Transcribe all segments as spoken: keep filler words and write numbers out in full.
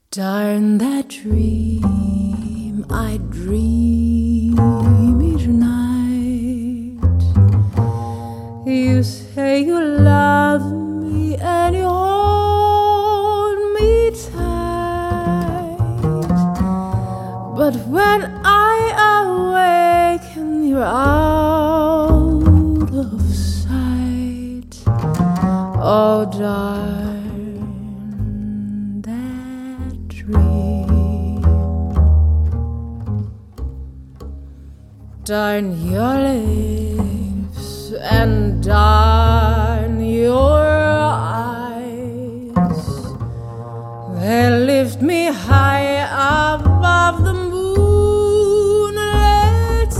Darn that dream I dream each night. You say you love me and you hold me tight, but when I awaken you're out of sight. Oh darn that dream. Darn your lips and darn your eyes. They lift me high above the moonlit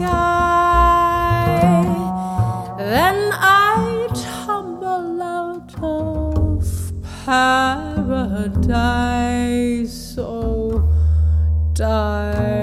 sky. Then I tumble out of paradise. So darn